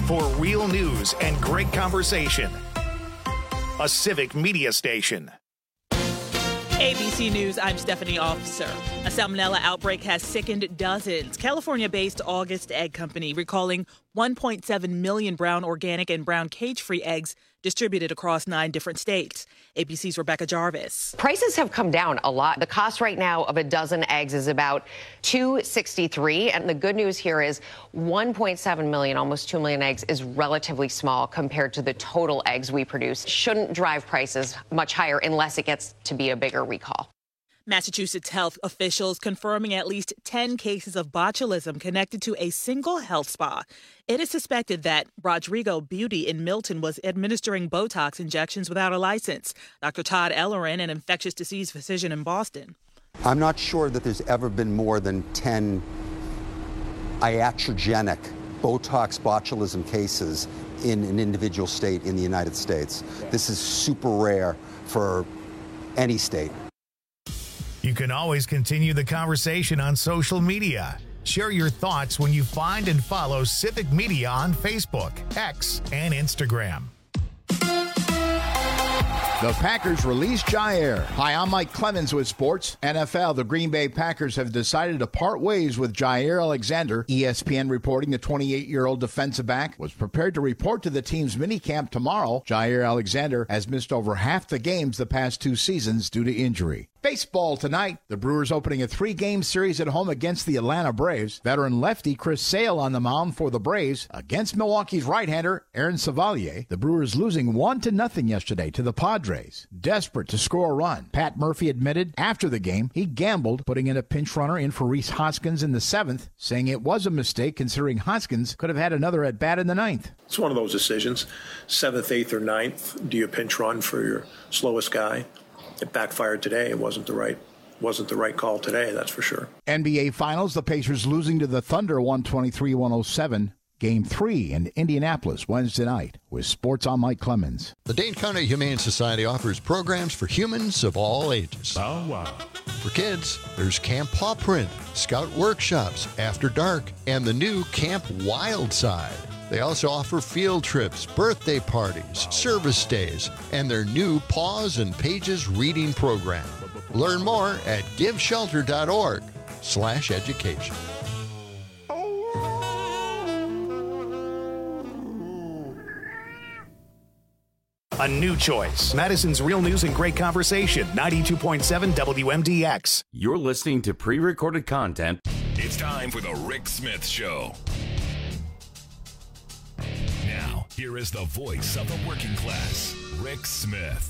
for real news and great conversation. A Civic Media Station. ABC News, I'm Stephanie Officer. A salmonella outbreak has sickened dozens. California-based August Egg Company recalling 1.7 million brown organic and brown cage-free eggs distributed across 9 different states. ABC's Rebecca Jarvis. Prices have come down a lot. The cost right now of a dozen eggs is about $2.63. And the good news here is 1.7 million, almost 2 million eggs is relatively small compared to the total eggs we produce. Shouldn't drive prices much higher unless it gets to be a bigger recall. Massachusetts health officials confirming at least 10 cases of botulism connected to a single health spa. It is suspected that Rodrigo Beauty in Milton was administering Botox injections without a license. Dr. Todd Ellerin, an infectious disease physician in Boston. I'm not sure that there's ever been more than 10 iatrogenic Botox botulism cases in an individual state in the United States. This is super rare for any state. You can always continue the conversation on social media. Share your thoughts when you find and follow Civic Media on Facebook, X, and Instagram. The Packers release Jair. Hi, I'm Mike Clemens with Sports. NFL, the Green Bay Packers have decided to part ways with Jair Alexander. ESPN reporting the 28-year-old defensive back was prepared to report to the team's minicamp tomorrow. Jair Alexander has missed over half the games the past 2 seasons due to injury. Baseball tonight. The Brewers opening a 3-game series at home against the Atlanta Braves. Veteran lefty Chris Sale on the mound for the Braves against Milwaukee's right-hander Aaron Savalier. The Brewers losing 1-0 yesterday to the Padres. Desperate to score a run. Pat Murphy admitted after the game he gambled, putting in a pinch runner in for Rhys Hoskins in the 7th, saying it was a mistake considering Hoskins could have had another at-bat in the 9th. It's one of those decisions. 7th, 8th, or 9th. Do you pinch run for your slowest guy? It backfired today. It wasn't the right call today, that's for sure. NBA Finals, the Pacers losing to the Thunder 123-107. Game 3 in Indianapolis Wednesday night. With Sports, I'm Mike Clemens. The Dane County Humane Society offers programs for humans of all ages. Oh, wow. For kids, there's Camp Paw Print, Scout Workshops, After Dark, and the new Camp Wild Side. They also offer field trips, birthday parties, service days, and their new Paws and Pages reading program. Learn more at giveshelter.org/education. A new choice. Madison's real news and great conversation. 92.7 WMDX. You're listening to pre-recorded content. It's time for the Rick Smith Show. Now, here is the voice of the working class, Rick Smith.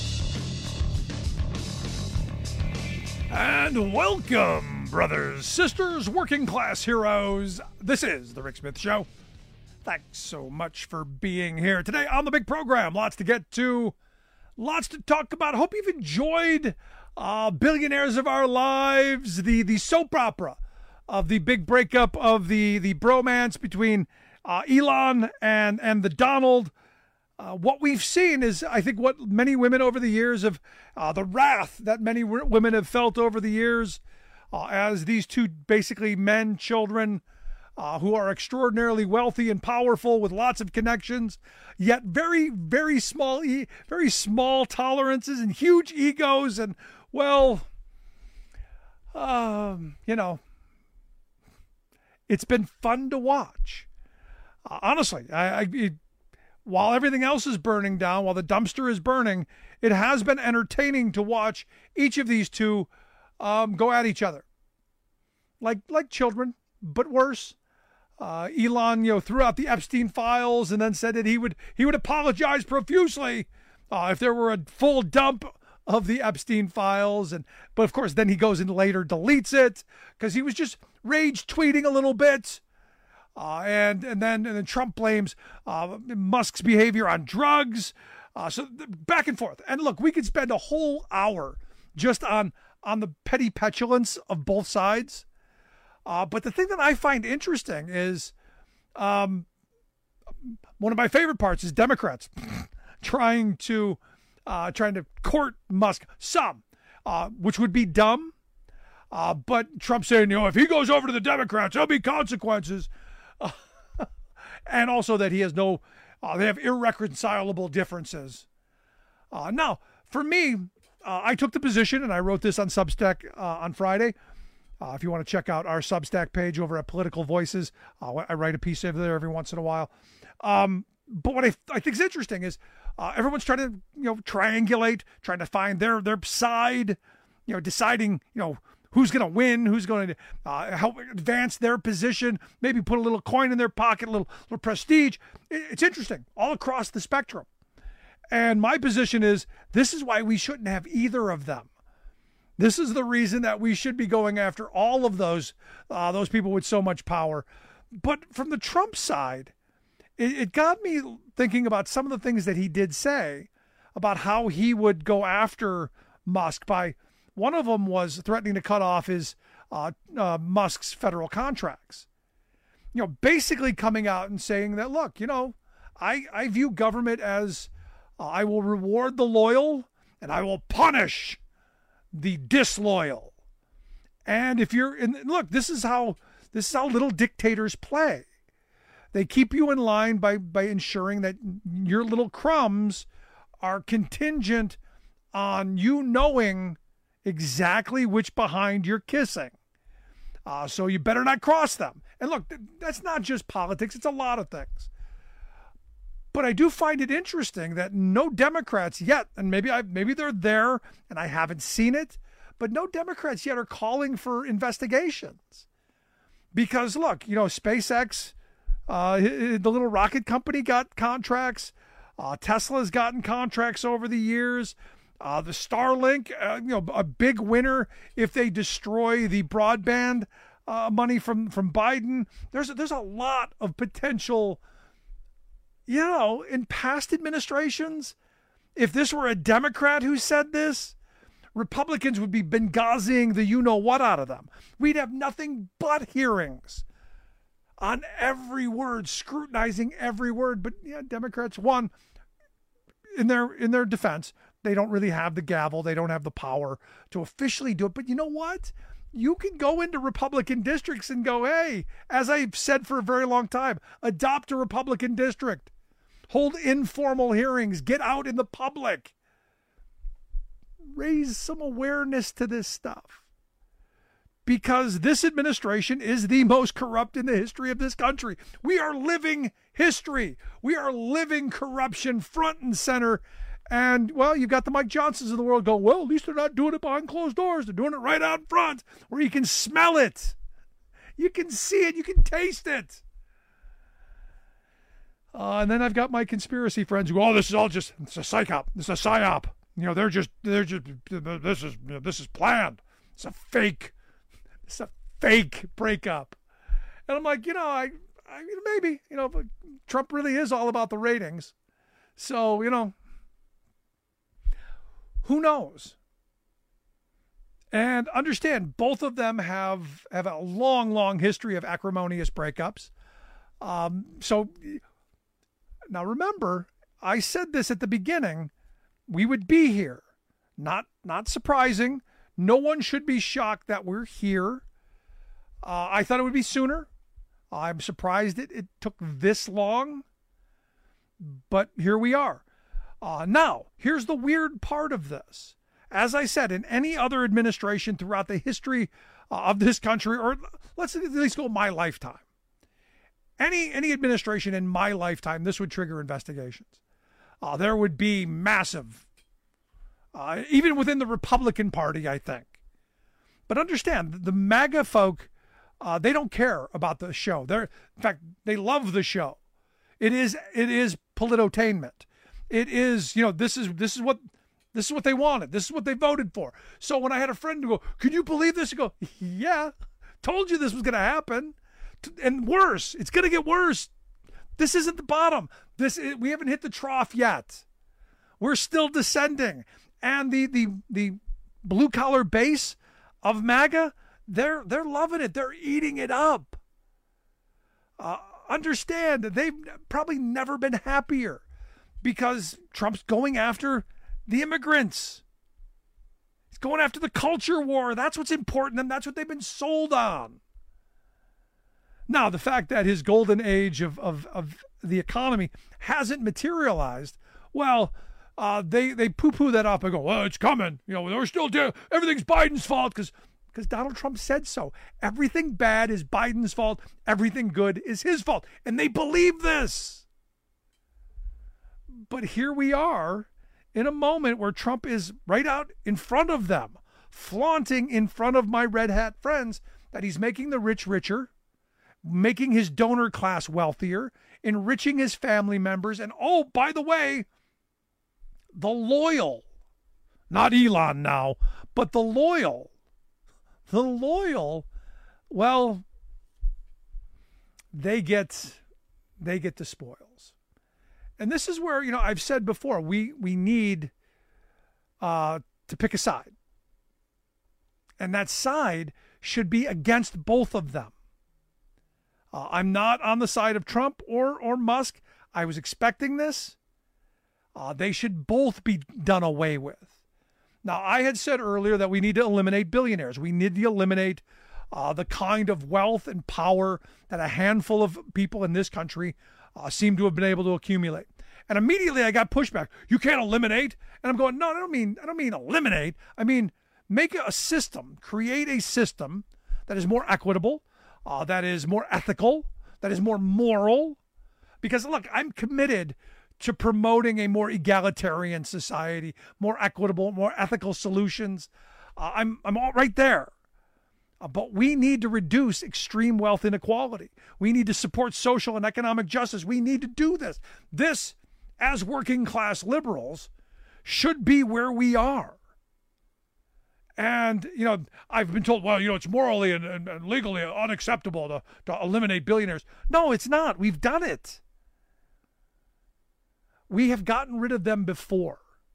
And welcome, brothers, sisters, working class heroes. This is the Rick Smith Show. Thanks so much for being here today on the big program. Lots to get to, lots to talk about. Hope you've enjoyed Billionaires of Our Lives, the soap opera of the big breakup of the bromance between Elon and the Donald. What we've seen is, I think, what many women over the years have, the wrath that many women have felt over the years as these two basically men, children, who are extraordinarily wealthy and powerful with lots of connections, yet very, very small tolerances and huge egos. And, well, it's been fun to watch. Honestly, while everything else is burning down, while the dumpster is burning, it has been entertaining to watch each of these two go at each other. Like children, but worse. Elon, threw out the Epstein files and then said that he would apologize profusely if there were a full dump of the Epstein files. But of course, then he goes and later deletes it because he was just rage tweeting a little bit. And then Trump blames Musk's behavior on drugs. So back and forth. And look, we could spend a whole hour just on the petty petulance of both sides. But the thing that I find interesting is one of my favorite parts is Democrats trying to court Musk which would be dumb. But Trump saying, if he goes over to the Democrats, there'll be consequences. and also that he has they have irreconcilable differences. Now, for me, I took the position, and I wrote this on Substack on Friday. If you want to check out our Substack page over at Political Voices, I write a piece over there every once in a while. But what I think is interesting is everyone's trying to triangulate, trying to find their side, deciding who's going to win, who's going to help advance their position, maybe put a little coin in their pocket, a little prestige. It's interesting all across the spectrum. And my position is this is why we shouldn't have either of them. This is the reason that we should be going after all of those people with so much power. But from the Trump side, it got me thinking about some of the things that he did say about how he would go after Musk. One of them was threatening to cut off his Musk's federal contracts. Basically coming out and saying that, look, I view government as I will reward the loyal and I will punish the disloyal. And if you're look, this is how little dictators play. They keep you in line by ensuring that your little crumbs are contingent on you knowing exactly which behind you're kissing. So you better not cross them. And look, that's not just politics. It's a lot of things. But I do find it interesting that no Democrats yet, and maybe they're there and I haven't seen it, but no Democrats yet are calling for investigations. Because look, SpaceX, the little rocket company got contracts. Tesla's gotten contracts over the years. The Starlink, a big winner if they destroy the broadband money from Biden. There's a lot of potential. In past administrations, if this were a Democrat who said this, Republicans would be Benghaziing the you-know-what out of them. We'd have nothing but hearings on every word, scrutinizing every word. But Democrats, one, in their defense, they don't really have the gavel. They don't have the power to officially do it. But you know what? You can go into Republican districts and go, hey, as I've said for a very long time, adopt a Republican district. Hold informal hearings. Get out in the public. Raise some awareness to this stuff. Because this administration is the most corrupt in the history of this country. We are living history. We are living corruption front and center. And, well, you've got the Mike Johnsons of the world going, well, at least they're not doing it behind closed doors. They're doing it right out in front where you can smell it. You can see it. You can taste it. And then I've got my conspiracy friends who go, oh, this is all just, it's a psyop. This is a psyop. This is planned. It's a fake. It's a fake breakup. And I'm like, maybe, but Trump really is all about the ratings. So, who knows? And understand, both of them have a long, long history of acrimonious breakups. So now remember, I said this at the beginning, we would be here. Not surprising. No one should be shocked that we're here. I thought it would be sooner. I'm surprised it took this long, but here we are. Now, here's the weird part of this. As I said, in any other administration throughout the history of this country, or let's at least go my lifetime, any administration in my lifetime, this would trigger investigations. There would be massive, even within the Republican Party, I think. But understand, the MAGA folk, they don't care about the show. In fact, they love the show. It is politotainment. It is, this is what they wanted. This is what they voted for. So when I had a friend go, can you believe this? I go, yeah, told you this was going to happen. And worse, it's going to get worse. This isn't the bottom. We haven't hit the trough yet. We're still descending. And the blue collar base of MAGA, they're loving it. They're eating it up. Understand that they've probably never been happier because Trump's going after the immigrants. He's going after the culture war. That's what's important, and that's what they've been sold on. Now, the fact that his golden age of the economy hasn't materialized, well, they poo-poo that up and go, well, it's coming. They're still everything's Biden's fault because Donald Trump said so. Everything bad is Biden's fault. Everything good is his fault. And they believe this. But here we are in a moment where Trump is right out in front of them, flaunting in front of my red hat friends that he's making the rich richer, making his donor class wealthier, enriching his family members, and oh, by the way, the loyal, not Elon now, but the loyal, well, they get the spoils. And this is where, I've said before, we need to pick a side. And that side should be against both of them. I'm not on the side of Trump or Musk. I was expecting this. They should both be done away with. Now, I had said earlier that we need to eliminate billionaires. We need to eliminate the kind of wealth and power that a handful of people in this country seem to have been able to accumulate. And immediately I got pushback. You can't eliminate. And I'm going, no, I don't mean eliminate. I mean, make a system, create a system that is more equitable, that is more ethical, that is more moral. Because look, I'm committed to promoting a more egalitarian society, more equitable, more ethical solutions. I'm all right there. But we need to reduce extreme wealth inequality. We need to support social and economic justice. We need to do this. This, as working class liberals, should be where we are. And, I've been told, well, it's morally and legally unacceptable to eliminate billionaires. No, it's not. We've done it. We have gotten rid of them before.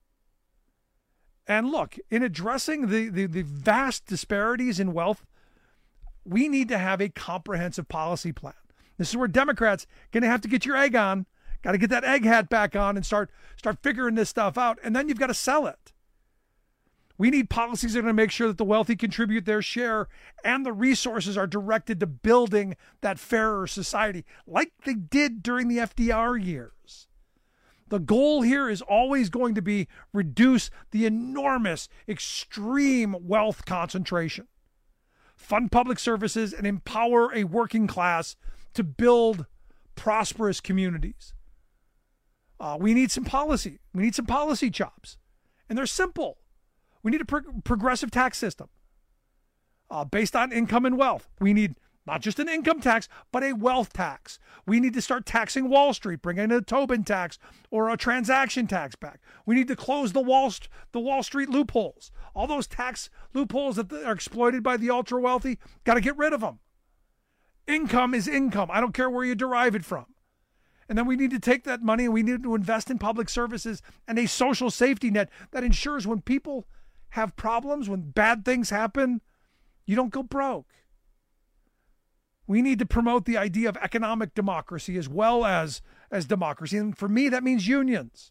And look, in addressing the vast disparities in wealth, we need to have a comprehensive policy plan. This is where Democrats going to have to get your egg on, got to get that egg hat back on and start figuring this stuff out. And then you've got to sell it. We need policies that are going to make sure that the wealthy contribute their share and the resources are directed to building that fairer society like they did during the FDR years. The goal here is always going to be reduce the enormous, extreme wealth concentration, fund public services, and empower a working class to build prosperous communities. We need some policy. We need some policy chops. And they're simple. We need a progressive tax system based on income and wealth. We need not just an income tax, but a wealth tax. We need to start taxing Wall Street, bring in a Tobin tax or a transaction tax back. We need to close the Wall Street loopholes. All those tax loopholes that are exploited by the ultra wealthy, got to get rid of them. Income is income. I don't care where you derive it from. And then we need to take that money and we need to invest in public services and a social safety net that ensures when people have problems, when bad things happen, you don't go broke. We need to promote the idea of economic democracy as well as democracy. And for me, that means unions.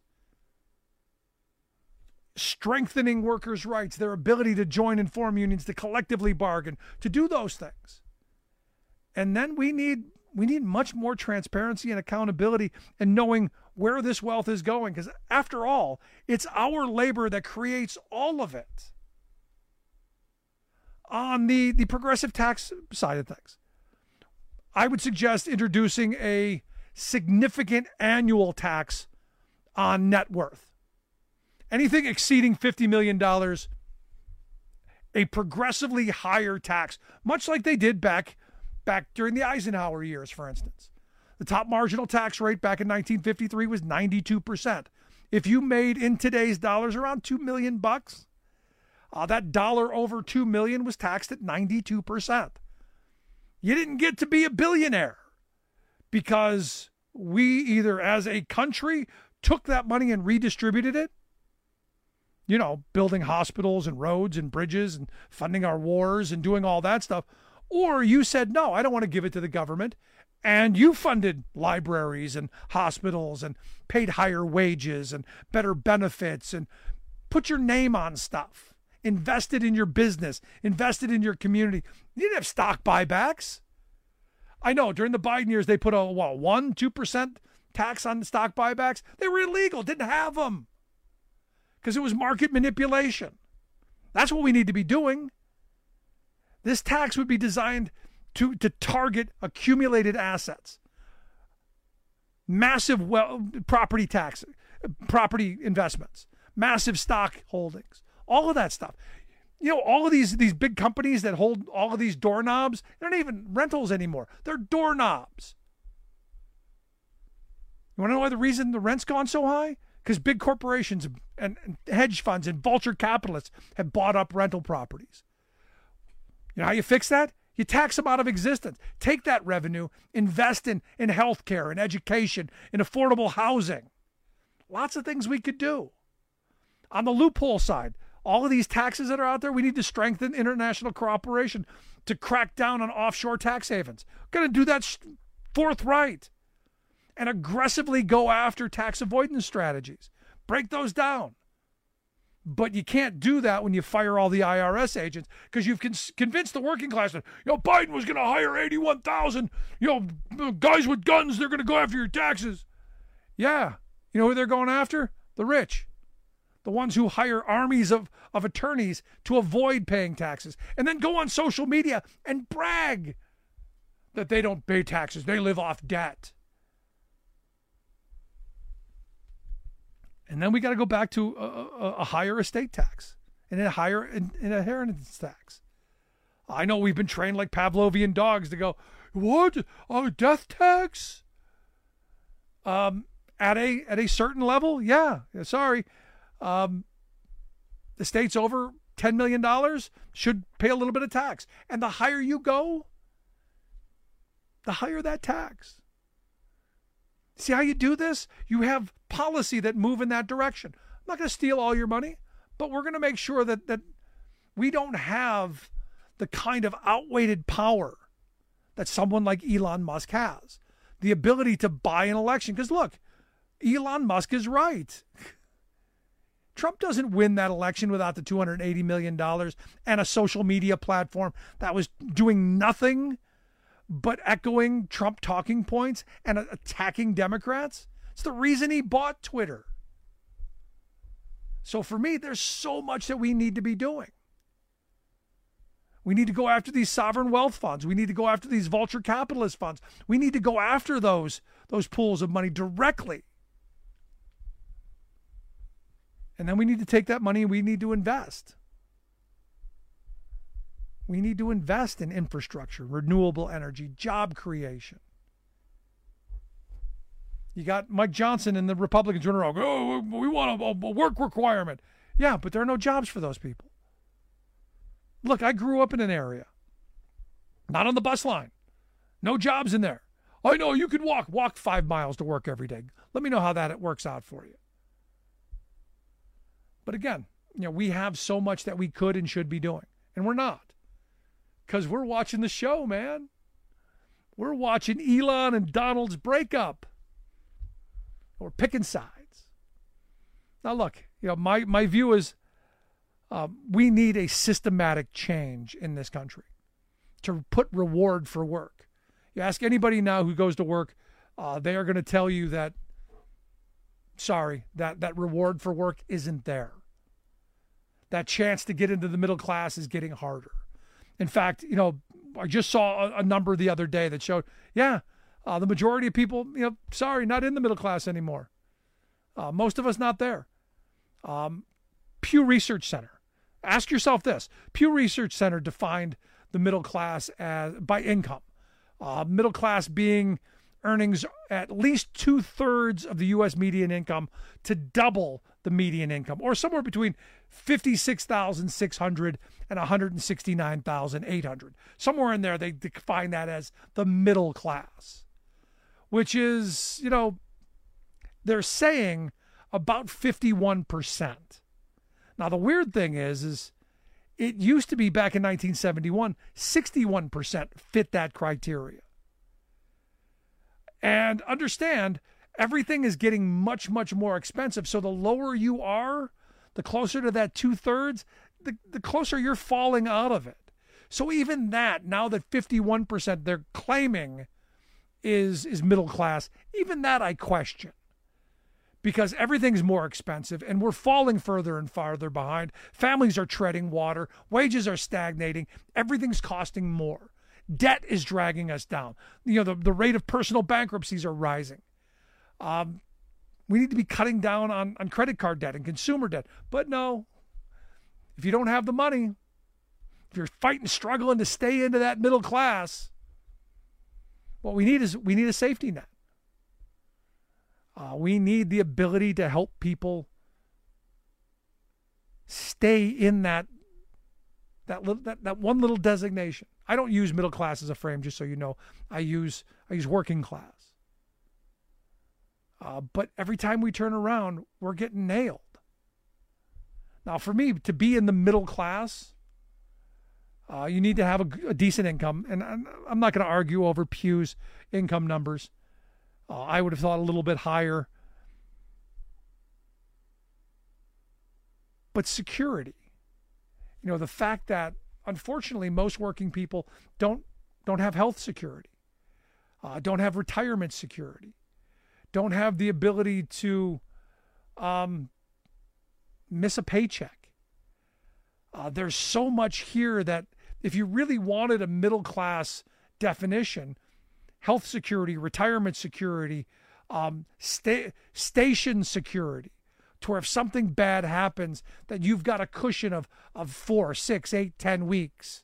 Strengthening workers' rights, their ability to join and form unions, to collectively bargain, to do those things. And then we need much more transparency and accountability and knowing where this wealth is going. Because after all, it's our labor that creates all of it. On the progressive tax side of things, I would suggest introducing a significant annual tax on net worth. Anything exceeding $50 million, a progressively higher tax, much like they did back during the Eisenhower years, for instance. The top marginal tax rate back in 1953 was 92%. If you made in today's dollars around $2 million, that dollar over $2 million was taxed at 92%. You didn't get to be a billionaire because we either as a country took that money and redistributed it, building hospitals and roads and bridges and funding our wars and doing all that stuff, or you said, no, I don't want to give it to the government. And you funded libraries and hospitals and paid higher wages and better benefits and put your name on stuff, invested in your business, invested in your community. You didn't have stock buybacks. I know during the Biden years, they put a 1-2% tax on stock buybacks. They were illegal, didn't have them because it was market manipulation. That's what we need to be doing. This tax would be designed to target accumulated assets, massive property tax, property investments, massive stock holdings, all of that stuff. You know, all of these big companies that hold all of these doorknobs, they're not even rentals anymore. They're doorknobs. You want to know why the reason the rent's gone so high? Because big corporations and hedge funds and vulture capitalists have bought up rental properties. You know how you fix that? You tax them out of existence. Take that revenue, invest in healthcare, in education, in affordable housing. Lots of things we could do. On the loophole side, all of these taxes that are out there, we need to strengthen international cooperation to crack down on offshore tax havens. We're going to do that forthright and aggressively go after tax avoidance strategies. Break those down. But you can't do that when you fire all the IRS agents because you've convinced the working class that, Biden was going to hire 81,000, guys with guns, they're going to go after your taxes. Yeah. You know who they're going after? The rich. The ones who hire armies of attorneys to avoid paying taxes and then go on social media and brag that they don't pay taxes. They live off debt. And then we got to go back to a higher estate tax and a higher inheritance tax. I know we've been trained like Pavlovian dogs to go, what? A death tax? At a certain level? Yeah. Sorry. The states over $10 million should pay a little bit of tax. And the higher you go, the higher that tax. See how you do this? You have policy that move in that direction. I'm not going to steal all your money, but we're going to make sure that we don't have the kind of outweighed power that someone like Elon Musk has. The ability to buy an election. Because look, Elon Musk is right. Trump doesn't win that election without the $280 million and a social media platform that was doing nothing but echoing Trump talking points and attacking Democrats. It's the reason he bought Twitter. So for me, there's so much that we need to be doing. We need to go after these sovereign wealth funds. We need to go after these vulture capitalist funds. We need to go after those pools of money directly. And then we need to take that money and we need to invest. We need to invest in infrastructure, renewable energy, job creation. You got Mike Johnson and the Republicans running around, we want a work requirement. Yeah, but there are no jobs for those people. Look, I grew up in an area, not on the bus line. No jobs in there. I know you could walk 5 miles to work every day. Let me know how that works out for you. But again, we have so much that we could and should be doing, and we're not. Because we're watching the show, man. We're watching Elon and Donald's breakup. We're picking sides. Now, look, my view is we need a systematic change in this country to put reward for work. You ask anybody now who goes to work, they are going to tell you that, sorry, that reward for work isn't there. That chance to get into the middle class is getting harder. In fact, I just saw a number the other day that showed, the majority of people, sorry, not in the middle class anymore. Most of us not there. Pew Research Center. Ask yourself this. Pew Research Center defined the middle class as by income. Middle class being earnings at least 2/3 of the U.S. median income to double the median income, or somewhere between $56,600 and $169,800. Somewhere in there, they define that as the middle class, which is, they're saying about 51%. Now, the weird thing is it used to be back in 1971, 61% fit that criteria. And understand, everything is getting much, much more expensive. So the lower you are, the closer to that 2/3, the closer you're falling out of it. So even that, now that 51%, they're claiming is middle class. Even that I question, because everything's more expensive and we're falling further and farther behind. Families are treading water. Wages are stagnating. Everything's costing more. Debt is dragging us down. The rate of personal bankruptcies are rising. We need to be cutting down on credit card debt and consumer debt. But no, if you don't have the money, if you're fighting, struggling to stay into that middle class, what we need a safety net. We need the ability to help people stay in that one little designation. I don't use middle class as a frame, just so you know. I use working class. But every time we turn around, we're getting nailed. Now, for me, to be in the middle class, you need to have a decent income. And I'm not going to argue over Pew's income numbers. I would have thought a little bit higher. But security. The fact that, unfortunately, most working people don't have health security, don't have retirement security, don't have the ability to miss a paycheck. There's so much here that if you really wanted a middle class definition, health security, retirement security, station security, to where if something bad happens, that you've got a cushion of 4, 6, 8, 10 weeks.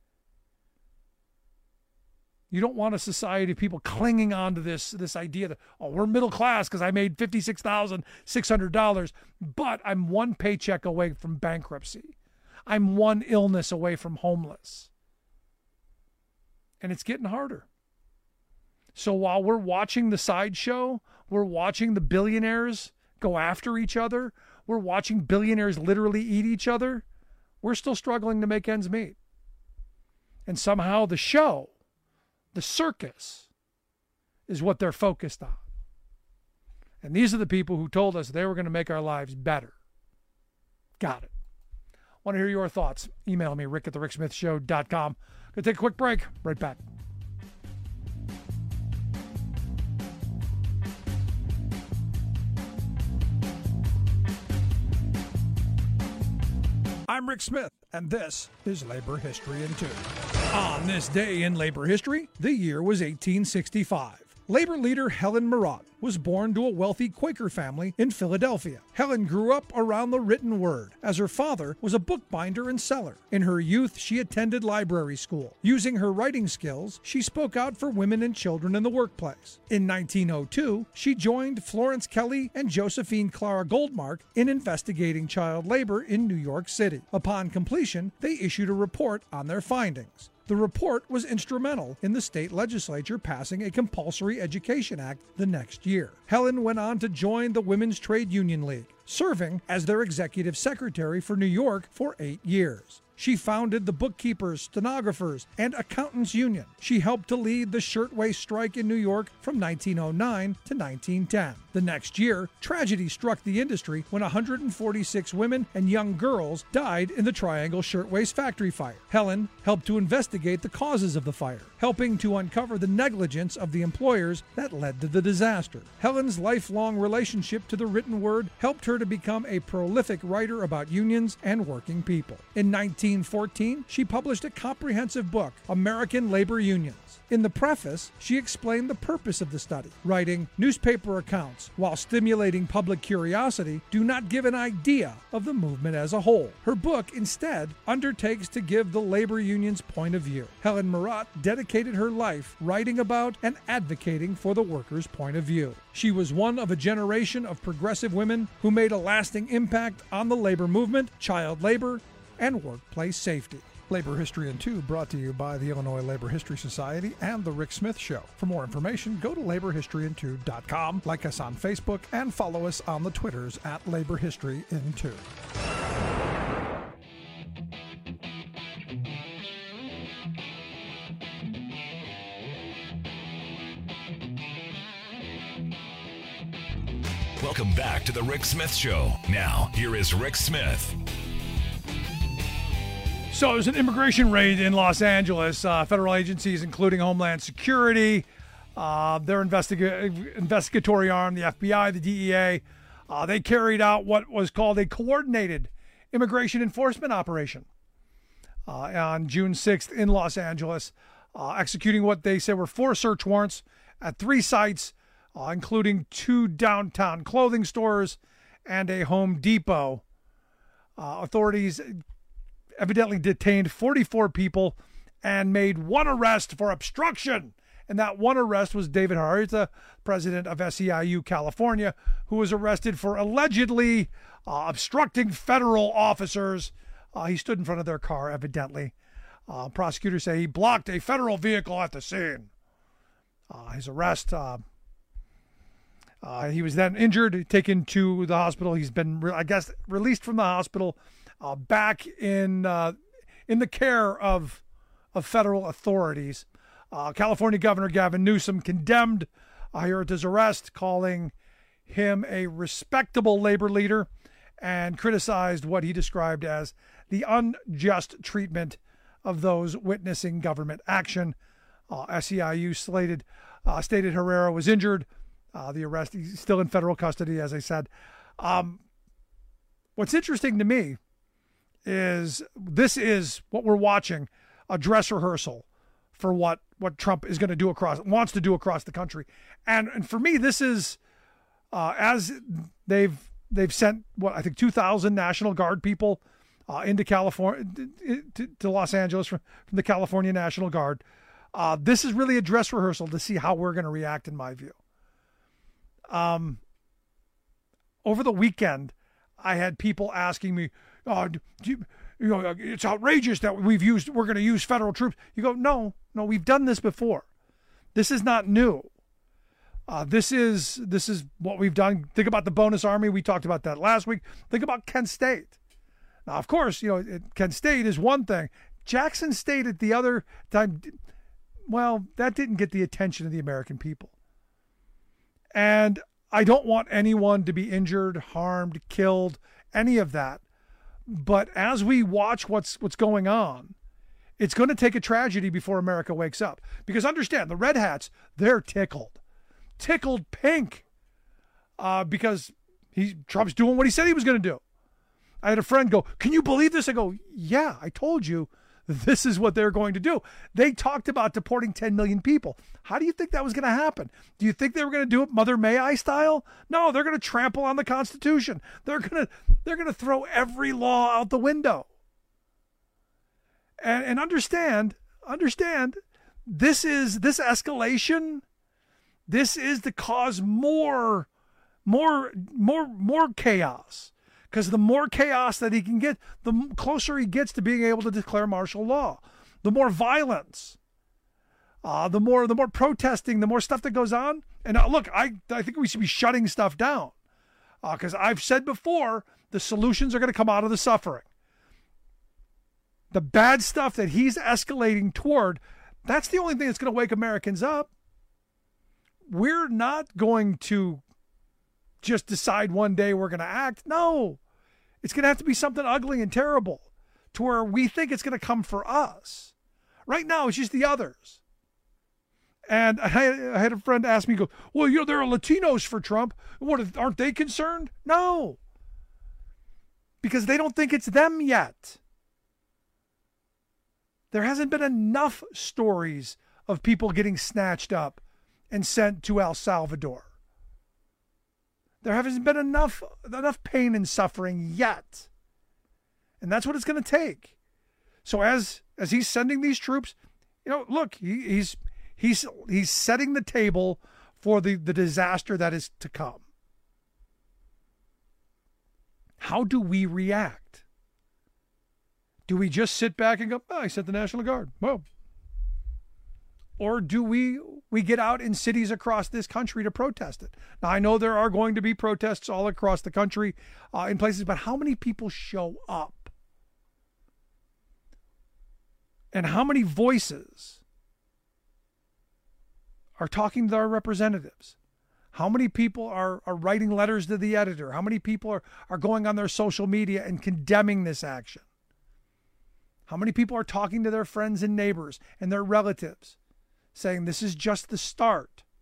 You don't want a society of people clinging on to this idea that, we're middle class because I made $56,600, but I'm one paycheck away from bankruptcy. I'm one illness away from homeless. And it's getting harder. So while we're watching the sideshow, we're watching the billionaires go after each other, we're watching billionaires literally eat each other, we're still struggling to make ends meet. And somehow the show, the circus, is what they're focused on. And these are the people who told us they were going to make our lives better. Got it. Want to hear your thoughts? Email me, rick@thericksmithshow.com. Going to take a quick break. Right back. I'm Rick Smith, and this is Labor History in 2. On this day in labor history, the year was 1865. Labor leader Helen Murat was born to a wealthy Quaker family in Philadelphia. Helen grew up around the written word, as her father was a bookbinder and seller. In her youth, she attended library school. Using her writing skills, she spoke out for women and children in the workplace. In 1902, she joined Florence Kelley and Josephine Clara Goldmark in investigating child labor in New York City. Upon completion, they issued a report on their findings. The report was instrumental in the state legislature passing a compulsory education act the next year. Helen went on to join the Women's Trade Union League, serving as their executive secretary for New York for 8 years. She founded the Bookkeepers, Stenographers, and Accountants Union. She helped to lead the shirtwaist strike in New York from 1909 to 1910. The next year, tragedy struck the industry when 146 women and young girls died in the Triangle Shirtwaist Factory fire. Helen helped to investigate the causes of the fire, helping to uncover the negligence of the employers that led to the disaster. Helen's lifelong relationship to the written word helped her to become a prolific writer about unions and working people. In 1914, she published a comprehensive book, American Labor Unions. In the preface, she explained the purpose of the study, writing, "Newspaper accounts, while stimulating public curiosity, do not give an idea of the movement as a whole." Her book, instead, undertakes to give the labor union's point of view. Helen Murat dedicated her life writing about and advocating for the workers' point of view. She was one of a generation of progressive women who made a lasting impact on the labor movement, child labor, and workplace safety. Labor History in 2 brought to you by the Illinois Labor History Society and The Rick Smith Show. For more information, go to laborhistoryin2.com, like us on Facebook, and follow us on the Twitters at Labor History in 2. Welcome back to The Rick Smith Show. Now, here is Rick Smith. So there's an immigration raid in Los Angeles. Federal agencies, including Homeland Security, their investigatory arm, the FBI, the DEA, they carried out what was called a coordinated immigration enforcement operation on June 6th in Los Angeles, executing what they said were 4 search warrants at 3 sites, including 2 downtown clothing stores and a Home Depot. Authorities evidently detained 44 people and made 1 arrest for obstruction. And that 1 arrest was David Harita, president of SEIU California, who was arrested for allegedly obstructing federal officers. He stood in front of their car, evidently. Prosecutors say he blocked a federal vehicle at the scene. His arrest, he was then injured, taken to the hospital. He's been, released from the hospital, back in the care of federal authorities. California Governor Gavin Newsom condemned Harita's arrest, calling him a respectable labor leader, and criticized what he described as the unjust treatment of those witnessing government action. SEIU stated Herrera was injured. The arrest, he's still in federal custody, as I said. What's interesting to me is this is what we're watching, a dress rehearsal for what Trump is going to do wants to do across the country. And for me, this is, as they've sent, 2,000 National Guard people into California, to Los Angeles from the California National Guard. This is really a dress rehearsal to see how we're going to react, in my view. Over the weekend, I had people asking me, it's outrageous that we're going to use federal troops. You go, no, we've done this before. This is not new. This is what we've done. Think about the bonus army. We talked about that last week. Think about Kent State. Now, of course, Kent State is one thing. Jackson State at the other time, well, that didn't get the attention of the American people. And I don't want anyone to be injured, harmed, killed, any of that. But as we watch what's going on, it's going to take a tragedy before America wakes up. Because understand, the Red Hats, they're tickled pink, because Trump's doing what he said he was going to do. I had a friend go, "Can you believe this?" I go, "Yeah, I told you this is what they're going to do." They talked about deporting 10 million people. How do you think that was going to happen? Do you think they were going to do it Mother May I style? No, they're going to trample on the Constitution. They're going to throw every law out the window. And understand, this escalation, this is to cause more chaos. Because the more chaos that he can get, the closer he gets to being able to declare martial law. The more violence, the more protesting, the more stuff that goes on. And look, I think we should be shutting stuff down. Because I've said before, the solutions are going to come out of the suffering. The bad stuff that he's escalating toward, that's the only thing that's going to wake Americans up. We're not going to just decide one day we're going to act. No. It's going to have to be something ugly and terrible to where we think it's going to come for us. Right now, it's just the others. And I had a friend ask me, go, "Well, there are Latinos for Trump. What, aren't they concerned?" No. Because they don't think it's them yet. There hasn't been enough stories of people getting snatched up and sent to El Salvador. There hasn't been enough pain and suffering yet. And that's what it's going to take. So as he's sending these troops, look, he's setting the table for the disaster that is to come. How do we react? Do we just sit back and go, "Oh, I sent the National Guard"? Well, or do we get out in cities across this country to protest it? Now, I know there are going to be protests all across the country in places, but how many people show up? And how many voices are talking to our representatives? How many people are writing letters to the editor? How many people are going on their social media and condemning this action? How many people are talking to their friends and neighbors and their relatives, saying this is just the start?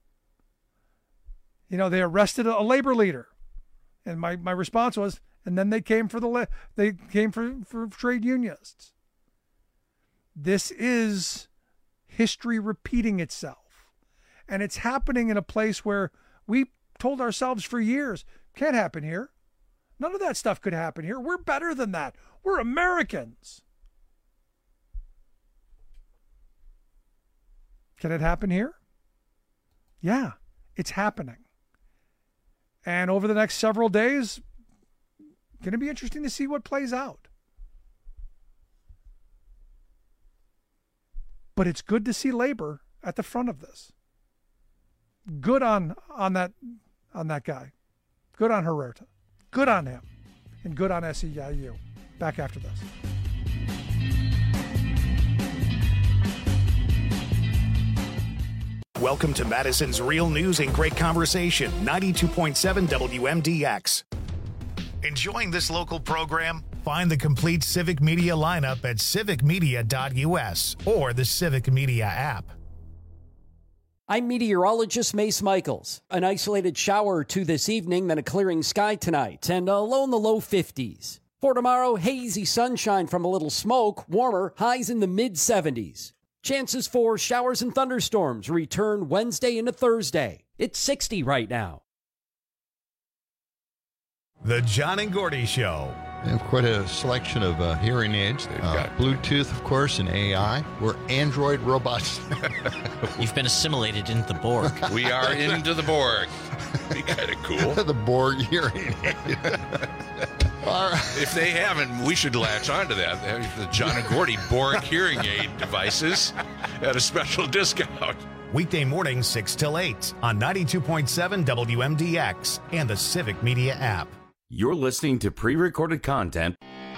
They arrested a labor leader. And my response was, and then they came for for trade unionists. This is history repeating itself. And it's happening in a place where we told ourselves for years, can't happen here. None of that stuff could happen here. We're better than that. We're Americans. Can it happen here? Yeah, it's happening. And over the next several days, going to be interesting to see what plays out. But it's good to see labor at the front of this. Good on that guy. Good on Huerta. Good on him. And good on SEIU. Back after this. Welcome to Madison's Real News and Great Conversation, 92.7 WMDX. Enjoying this local program? Find the complete Civic Media lineup at civicmedia.us or the Civic Media app. I'm meteorologist Mace Michaels. An isolated shower or two this evening, then a clearing sky tonight, and a low in the low 50s. For tomorrow, hazy sunshine from a little smoke, warmer, highs in the mid-70s. Chances for showers and thunderstorms return Wednesday into Thursday. It's 60 right now. The John and Gordy Show. They have quite a selection of hearing aids. They've got Bluetooth, of course, and AI. We're Android robots. You've been assimilated into the Borg. We are into the Borg. Be kind of cool. The Borg hearing aid. If they haven't, we should latch onto that. The John and Gordy Borg hearing aid devices at a special discount. Weekday mornings 6 till 8 on 92.7 WMDX and the Civic Media app. You're listening to pre-recorded content.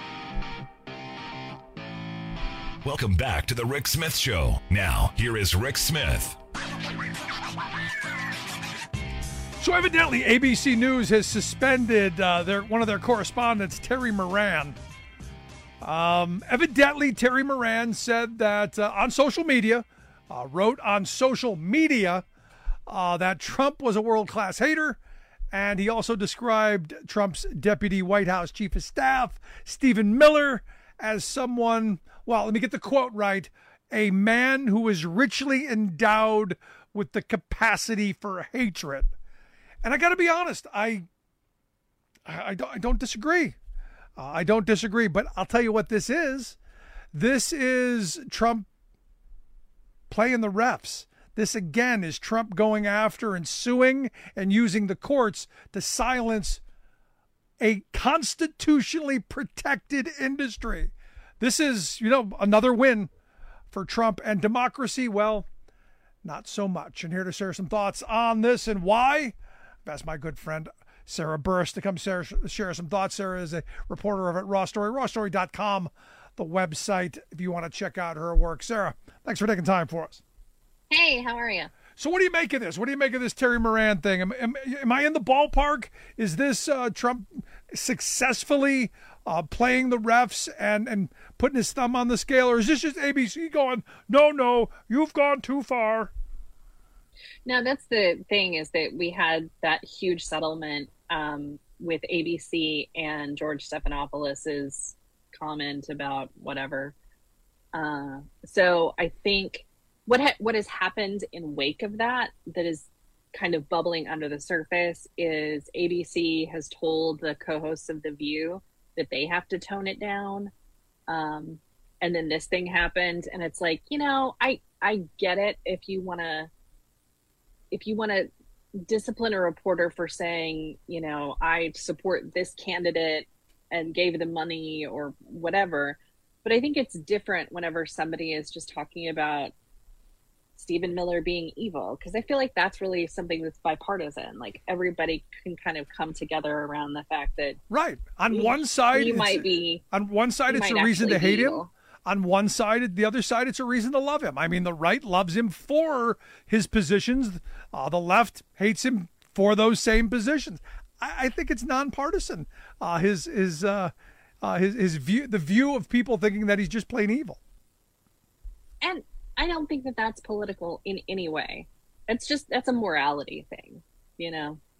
Welcome back to the Rick Smith Show. Now, here is Rick Smith. So evidently, ABC News has suspended one of their correspondents, Terry Moran. Evidently, Terry Moran said that on social media, wrote on social media that Trump was a world-class hater. And he also described Trump's deputy White House chief of staff, Stephen Miller, as someone, well, let me get the quote right, a man who is richly endowed with the capacity for hatred. And I got to be honest, I don't disagree. I don't disagree, but I'll tell you what this is. This is Trump playing the refs. This, again, is Trump going after and suing and using the courts to silence a constitutionally protected industry. This is, another win for Trump. And democracy, well, not so much. And here to share some thoughts on this and why, I've asked my good friend Sarah Burris to come share some thoughts. Sarah is a reporter over at Raw Story, rawstory.com, the website, if you want to check out her work. Sarah, thanks for taking time for us. Hey, how are you? So what do you make of this? What do you make of this Terry Moran thing? Am I in the ballpark? Is this Trump successfully playing the refs and putting his thumb on the scale? Or is this just ABC going, no, you've gone too far? No, that's the thing, is that we had that huge settlement with ABC and George Stephanopoulos' comment about whatever. So I think what has happened in wake of that is kind of bubbling under the surface is ABC has told the co-hosts of The View that they have to tone it down. And then this thing happened, and it's like, I get it if you want to discipline a reporter for saying, I support this candidate and gave them money or whatever. But I think it's different whenever somebody is just talking about Stephen Miller being evil, because I feel like that's really something that's bipartisan. Like, everybody can kind of come together around the fact that on one side it's a reason to hate him. On one side, the other side, it's a reason to love him. I mean, the right loves him for his positions. The left hates him for those same positions. I think it's nonpartisan. His view, the view of people thinking that he's just plain evil. And I don't think that that's political in any way. That's a morality thing,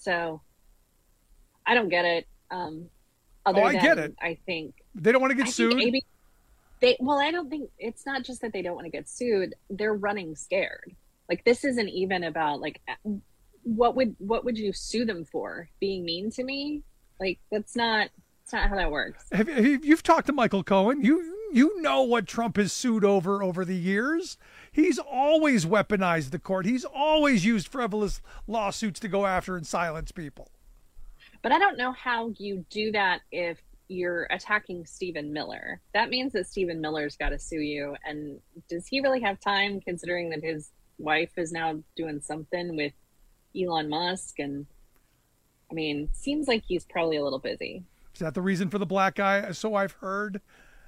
So I don't get it. I get it. I think they don't want to get sued. I don't think it's not just that they don't want to get sued. They're running scared. Like, this isn't even about like, what would you sue them for? Being mean to me? Like, it's not how that works. You've talked to Michael Cohen. You know what Trump has sued over the years. He's always weaponized the court. He's always used frivolous lawsuits to go after and silence people. But I don't know how you do that if you're attacking Stephen Miller. That means that Stephen Miller's got to sue you. And does he really have time, considering that his wife is now doing something with Elon Musk? And I mean, seems like he's probably a little busy. Is that the reason for the black eye? So I've heard.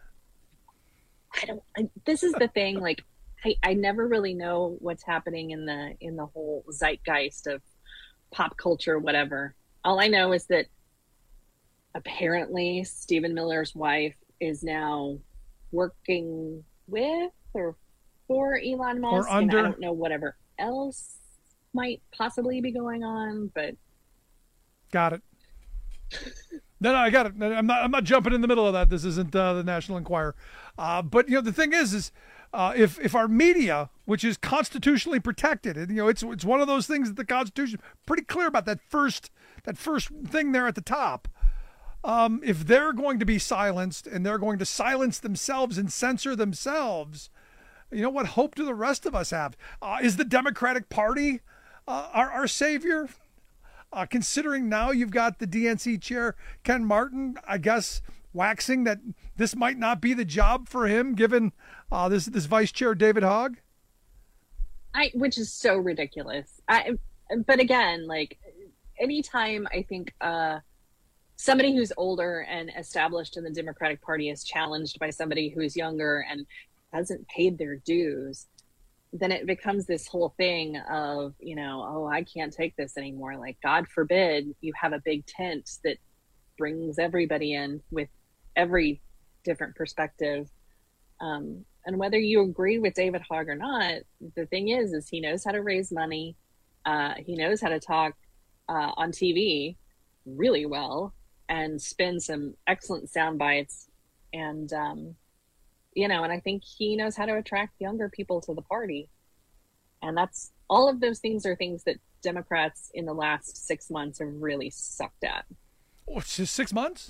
This is the thing. Like, I never really know what's happening in the whole zeitgeist of pop culture, whatever. All I know is that apparently Stephen Miller's wife is now working with or for Elon Musk. Or under. And I don't know whatever else might possibly be going on, but. Got it. No, I got it. I'm not jumping in the middle of that. This isn't the National Enquirer. But the thing is if our media, which is constitutionally protected, and it's one of those things that the Constitution pretty clear about, that first thing there at the top. If they're going to be silenced and they're going to silence themselves and censor themselves, what hope do the rest of us have? Is the Democratic Party our savior? Considering now you've got the DNC chair, Ken Martin, I guess, waxing that this might not be the job for him, given this vice chair, David Hogg? Which is so ridiculous. But again, like, anytime I think somebody who's older and established in the Democratic Party is challenged by somebody who's younger and hasn't paid their dues, then it becomes this whole thing of, I can't take this anymore. Like, God forbid you have a big tent that brings everybody in with every different perspective. And whether you agree with David Hogg or not, the thing is he knows how to raise money. He knows how to talk on TV really well and spin some excellent sound bites. And, and I think he knows how to attract younger people to the party. And that's all of those things are things that Democrats in the last 6 months have really sucked at. Oh, it's just 6 months?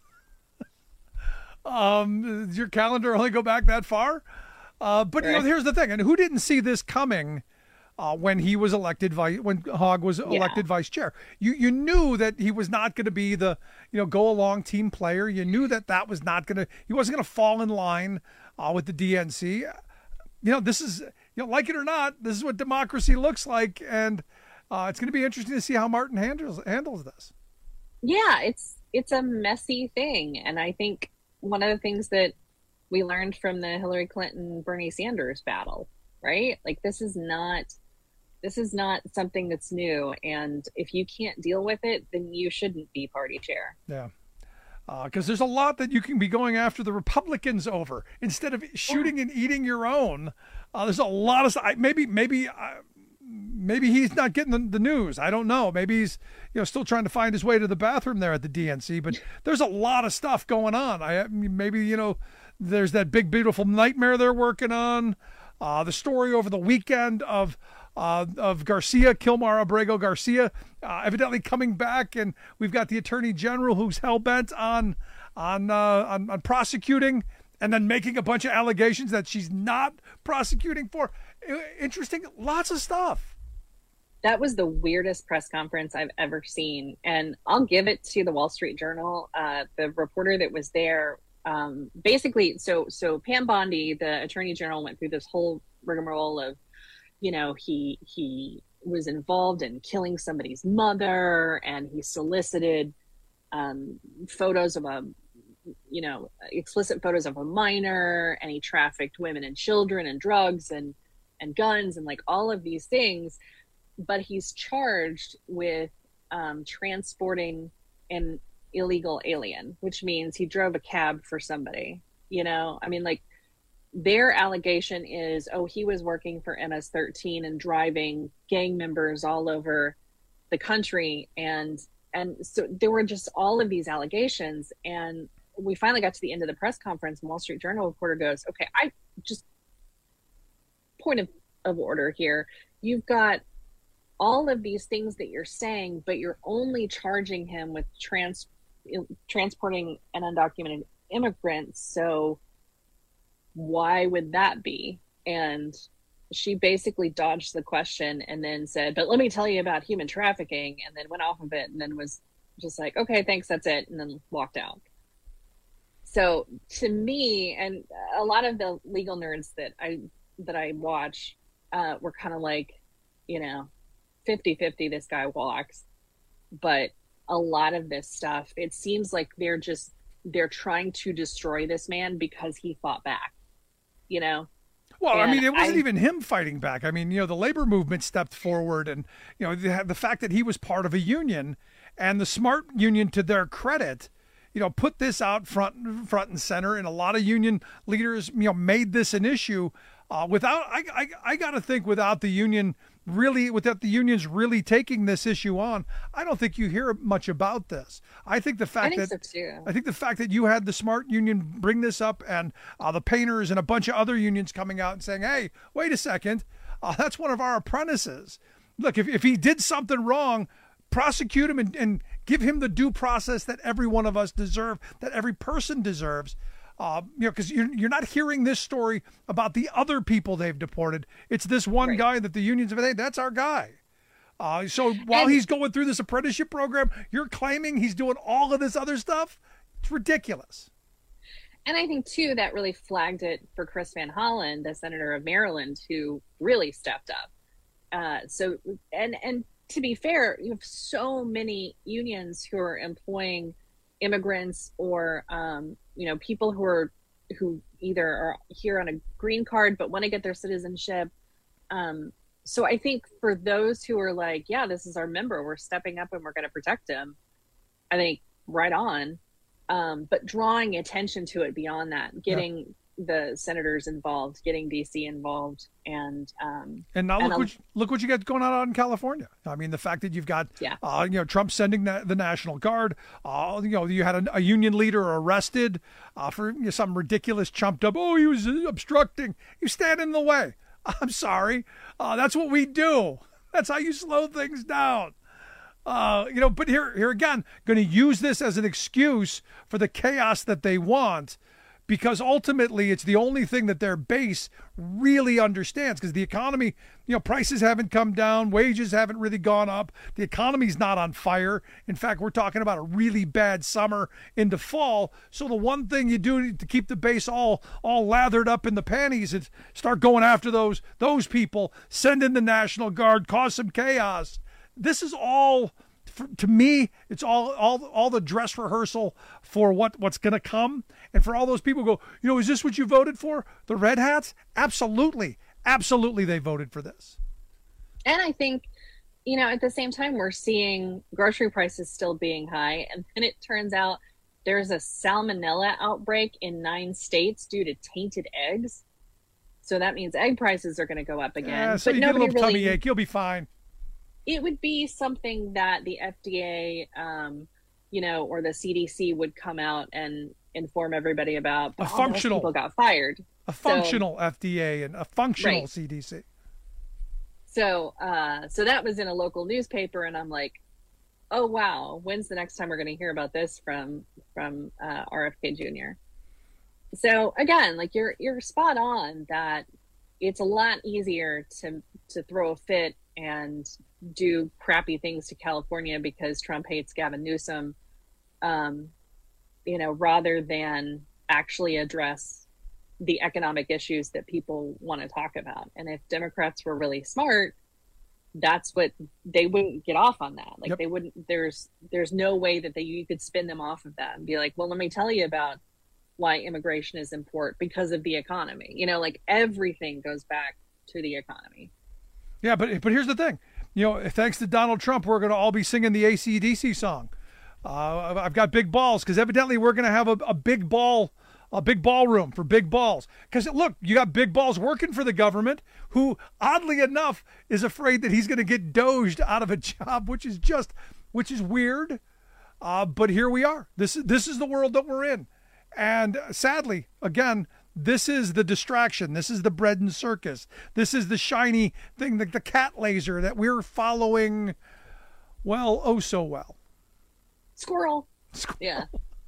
Does your calendar only go back that far? But right. Here's the thing. And who didn't see this coming when he was elected, when Hogg was elected vice chair? You knew that he was not going to be the, go along team player. You knew that was not going to, he wasn't going to fall in line with the DNC. This is, like it or not, this is what democracy looks like. And it's going to be interesting to see how Martin handles this. Yeah, it's a messy thing. And I think one of the things that we learned from the Hillary Clinton, Bernie Sanders battle, right? Like, this is not something that's new. And if you can't deal with it, then you shouldn't be party chair. Yeah. Because there's a lot that you can be going after the Republicans over instead of shooting and eating your own. There's a lot of maybe he's not getting the news. I don't know. Maybe he's still trying to find his way to the bathroom there at the DNC. But there's a lot of stuff going on. There's that big beautiful nightmare they're working on. The story over the weekend of Garcia, Kilmar Abrego Garcia, evidently coming back, and we've got the Attorney General who's hell bent on prosecuting, and then making a bunch of allegations that she's not prosecuting for. Interesting, lots of stuff. That was the weirdest press conference I've ever seen, and I'll give it to the Wall Street Journal. The reporter that was there, basically, so Pam Bondi, the Attorney General, went through this whole rigmarole of, he was involved in killing somebody's mother, and he solicited photos of explicit photos of a minor, and he trafficked women and children and drugs and guns and like all of these things. But he's charged with transporting an illegal alien, which means he drove a cab for somebody. Their allegation is, he was working for MS-13 and driving gang members all over the country. And so there were just all of these allegations. And we finally got to the end of the press conference, and Wall Street Journal reporter goes, okay, I just point of order here. You've got all of these things that you're saying, but you're only charging him with transporting an undocumented immigrant. So why would that be? And she basically dodged the question and then said, but let me tell you about human trafficking, and then went off of it and then was just like, okay, thanks, that's it, and then walked out. So to me, and a lot of the legal nerds that I watch were kind of like, 50-50 this guy walks. But a lot of this stuff, it seems like they're trying to destroy this man because he fought back, Well, and I mean, it wasn't even him fighting back. I mean, the labor movement stepped forward, and, the fact that he was part of a union, and the smart union, to their credit, put this out front and center, and a lot of union leaders, made this an issue without the unions really taking this issue on. I don't think you hear much about this. I think the fact that you had the smart union bring this up, and the painters and a bunch of other unions coming out and saying, hey, wait a second, that's one of our apprentices. Look, if he did something wrong, prosecute him and give him the due process that every one of us deserve, that every person deserves. Because you're not hearing this story about the other people they've deported. It's this one guy that the unions have. Hey, that's our guy. So while he's going through this apprenticeship program, you're claiming he's doing all of this other stuff? It's ridiculous. And I think, too, that really flagged it for Chris Van Hollen, the senator of Maryland, who really stepped up. And to be fair, you have so many unions who are employing immigrants or people who either are here on a green card but want to get their citizenship. So I think for those who are like, yeah, this is our member, we're stepping up and we're going to protect him, I think right on. But drawing attention to it beyond that, getting the senators involved, getting DC involved, and now look what you got going on out in California. I mean, the fact that you've got Trump sending the National Guard. You had a union leader arrested for some ridiculous chumped up. Oh, he was obstructing. You stand in the way. I'm sorry. That's what we do. That's how you slow things down. But here again, going to use this as an excuse for the chaos that they want. Because ultimately, it's the only thing that their base really understands. Because the economy, prices haven't come down, wages haven't really gone up, the economy's not on fire. In fact, we're talking about a really bad summer into fall. So the one thing you do to keep the base all lathered up in the panties is start going after those people, send in the National Guard, cause some chaos. This is all, to me, it's all the dress rehearsal for what's going to come. And for all those people who go, is this what you voted for? The red hats? Absolutely. Absolutely, they voted for this. And I think, at the same time, we're seeing grocery prices still being high. And then it turns out there's a salmonella outbreak in 9 states due to tainted eggs. So that means egg prices are going to go up again. Yeah, so you get a little tummy ache, you'll be fine. It would be something that the FDA, or the CDC would come out and inform everybody about. A functional people got fired. A functional FDA and a functional CDC. So that was in a local newspaper, and I'm like, oh wow, when's the next time we're going to hear about this from RFK Jr.? So again, like you're spot on that it's a lot easier to throw a fit and do crappy things to California because Trump hates Gavin Newsom, rather than actually address the economic issues that people want to talk about. And if Democrats were really smart, that's what they wouldn't get off on that. Like they wouldn't, there's no way that you could spin them off of that and be like, well, let me tell you about why immigration is important because of the economy. Everything goes back to the economy. Yeah, but here's the thing. Thanks to Donald Trump, we're going to all be singing the AC/DC song. I've got big balls because evidently we're going to have a big ball a big ballroom for big balls. Because, look, you got big balls working for the government who, oddly enough, is afraid that he's going to get doged out of a job, which is weird. But here we are. This is the world that we're in. And sadly, again, this is the distraction. This is the bread and circus. This is the shiny thing, the cat laser that we're following, well, oh so well. Squirrel. Yeah.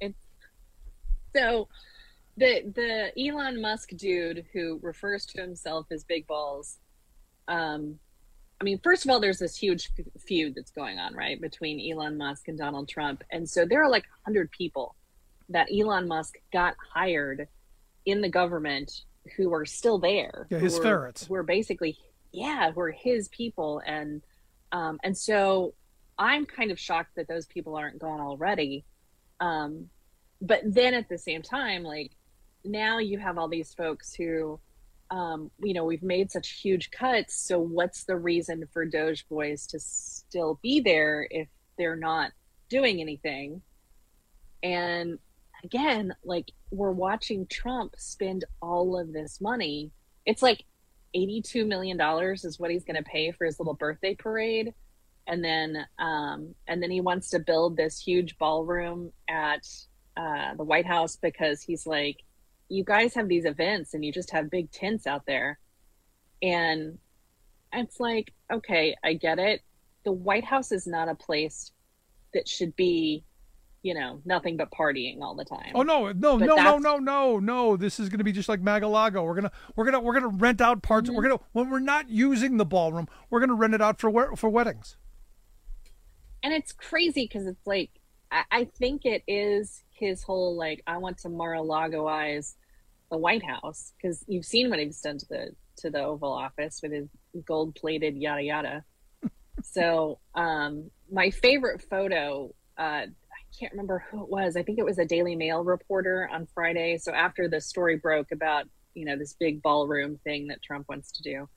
So the Elon Musk dude who refers to himself as big balls, I mean, first of all, there's this huge feud that's going on, right, between Elon Musk and Donald Trump. And so there are like 100 people that Elon Musk got hired in the government who are still there. Yeah, his ferrets. Who are basically, who are his people. And so I'm kind of shocked that those people aren't gone already. But then at the same time, like, now you have all these folks who, we've made such huge cuts. So what's the reason for Doge Boys to still be there if they're not doing anything? And again, like, we're watching Trump spend all of this money. It's like $82 million is what he's going to pay for his little birthday parade. And then he wants to build this huge ballroom at the White House because he's like, you guys have these events and you just have big tents out there. And it's like, okay, I get it. The White House is not a place that should be, nothing but partying all the time. Oh no. This is going to be just like Mar-a-Lago. We're going to rent out parts. Mm-hmm. When we're not using the ballroom, we're going to rent it out for weddings. And it's crazy because it's like, I think it is his whole, like, I want to Mar-a-Lagoize the White House, because you've seen what he's done to the Oval Office with his gold-plated yada yada. So my favorite photo, I can't remember who it was. I think it was a Daily Mail reporter on Friday. So after the story broke about, this big ballroom thing that Trump wants to do,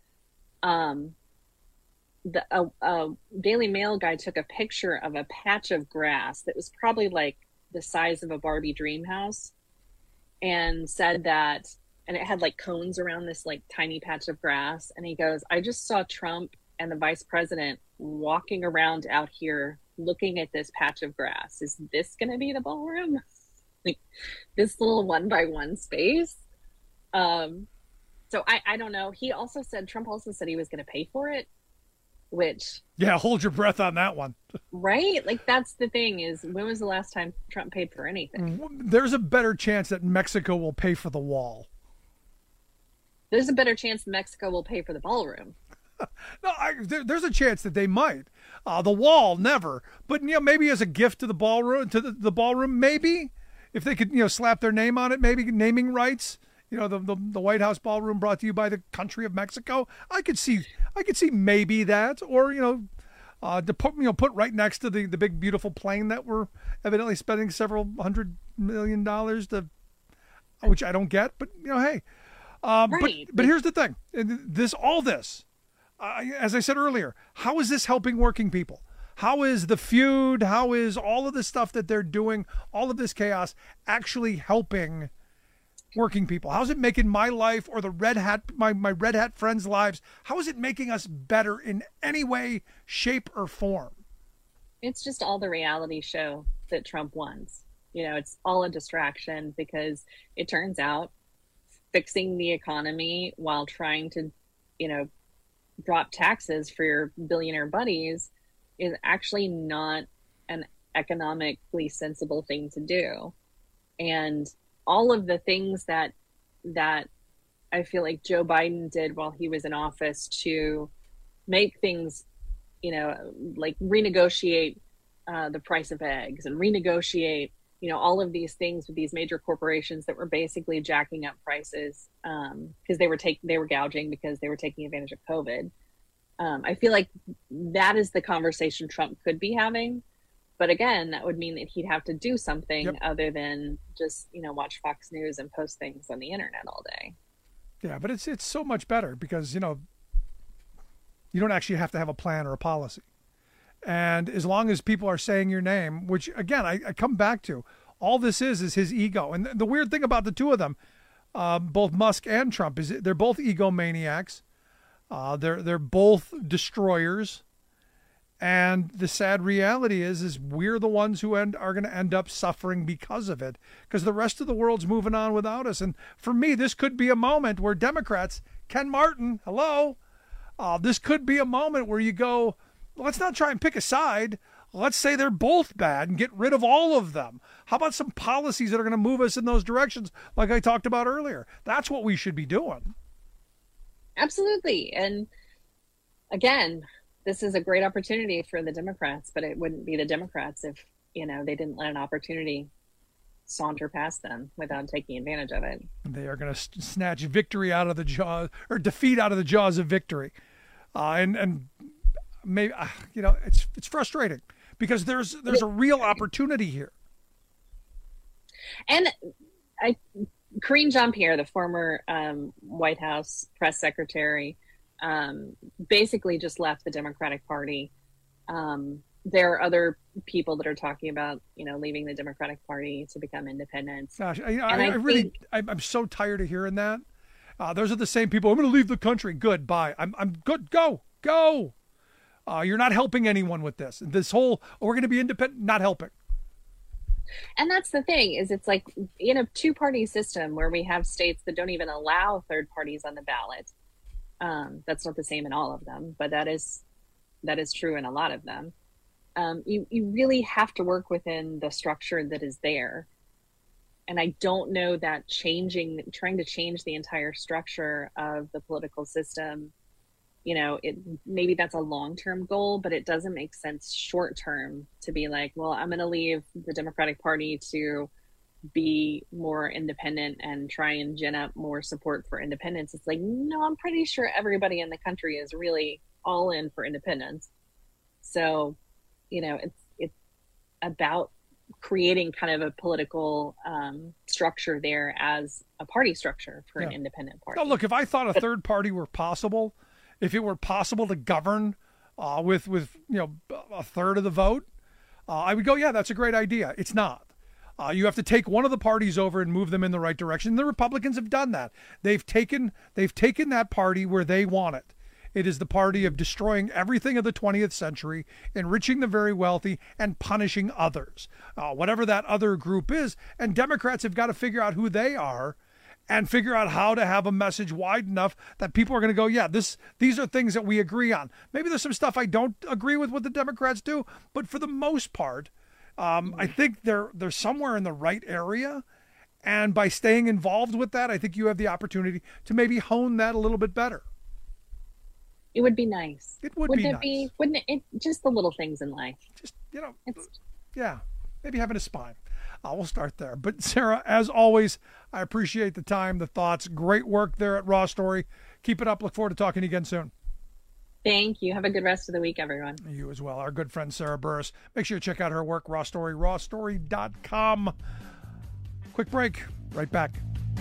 the Daily Mail guy took a picture of a patch of grass that was probably like the size of a Barbie dream house, and said that, and it had like cones around this like tiny patch of grass. And he goes, I just saw Trump and the vice president walking around out here looking at this patch of grass. Is this going to be the ballroom? Like, this little 1x1 space. So I don't know. Trump also said he was going to pay for it, which, yeah, hold your breath on that one. Right? Like, that's the thing, is when was the last time Trump paid for anything? There's a better chance that Mexico will pay for the wall. There's a better chance Mexico will pay for the ballroom. No, there's a chance that they might. The wall, never. But, maybe as a gift to the ballroom, maybe. If they could, slap their name on it, maybe naming rights. The White House ballroom brought to you by the country of Mexico. I could see maybe that, or to put right next to the big beautiful plane that we're evidently spending several $100 million to, which I don't get, but hey, right. But here's the thing: all this, as I said earlier, how is this helping working people? How is the feud? How is all of the stuff that they're doing, all of this chaos, actually helping working people? How's it making my life, or the red hat, my red hat friends' lives? How is it making us better in any way, shape, or form? It's just all the reality show that Trump wants. It's all a distraction, because it turns out fixing the economy while trying to, drop taxes for your billionaire buddies is actually not an economically sensible thing to do. And all of the things that I feel like Joe Biden did while he was in office to make things, like renegotiate the price of eggs and renegotiate, all of these things with these major corporations that were basically jacking up prices because they were gouging because they were taking advantage of COVID. I feel like that is the conversation Trump could be having. But again, that would mean that he'd have to do something other than just, watch Fox News and post things on the internet all day. Yeah, but it's so much better because, you don't actually have to have a plan or a policy. And as long as people are saying your name, which, again, I come back to, All this is his ego. And the weird thing about the two of them, both Musk and Trump, is they're both egomaniacs. They're both destroyers. And the sad reality is we're the ones who are going to end up suffering because of it, because the rest of the world's moving on without us. And for me, this could be a moment where Democrats, Ken Martin, hello, this could be a moment where you go, let's not try and pick a side. Let's say they're both bad and get rid of all of them. How about some policies that are going to move us in those directions, like I talked about earlier? That's what we should be doing. Absolutely. And again, this is a great opportunity for the Democrats, but it wouldn't be the Democrats if, they didn't let an opportunity saunter past them without taking advantage of it. They are going to snatch victory out of the jaws, or defeat out of the jaws of victory. And maybe, it's frustrating because there's a real opportunity here. And Karine Jean-Pierre, the former White House press secretary, basically just left the Democratic Party. There are other people that are talking about, leaving the Democratic Party to become independent. Gosh, I'm so tired of hearing that. Those are the same people. I'm going to leave the country. Good, bye. I'm good. Go. You're not helping anyone with this. This whole, we're going to be independent, not helping. And that's the thing, is it's like in a two-party system where we have states that don't even allow third parties on the ballot. That's not the same in all of them, but that is true in a lot of them. You really have to work within the structure that is there. And I don't know that trying to change the entire structure of the political system, maybe that's a long-term goal, but it doesn't make sense short-term to be like, well, I'm going to leave the Democratic Party to be more independent and try and gin up more support for independence. It's like, no, I'm pretty sure everybody in the country is really all in for independence. So, it's about creating kind of a political structure there as a party structure for an independent party. Now, look, if I thought a third party were possible, if it were possible to govern with a third of the vote, I would go, yeah, that's a great idea. It's not. You have to take one of the parties over and move them in the right direction. The Republicans have done that. They've taken that party where they want it. It is the party of destroying everything of the 20th century, enriching the very wealthy, and punishing others, whatever that other group is. And Democrats have got to figure out who they are and figure out how to have a message wide enough that people are going to go, yeah, these are things that we agree on. Maybe there's some stuff I don't agree with what the Democrats do, but for the most part, I think they're somewhere in the right area. And by staying involved with that, I think you have the opportunity to maybe hone that a little bit better. It would be nice. Wouldn't it be? Wouldn't it? Just the little things in life. Just, maybe having a spine. We'll start there. But Sarah, as always, I appreciate the time, the thoughts. Great work there at Raw Story. Keep it up. Look forward to talking to you again soon. Thank you. Have a good rest of the week, everyone. You as well. Our good friend Sarah Burris. Make sure you check out her work, Raw Story, rawstory.com. Quick break. Right back.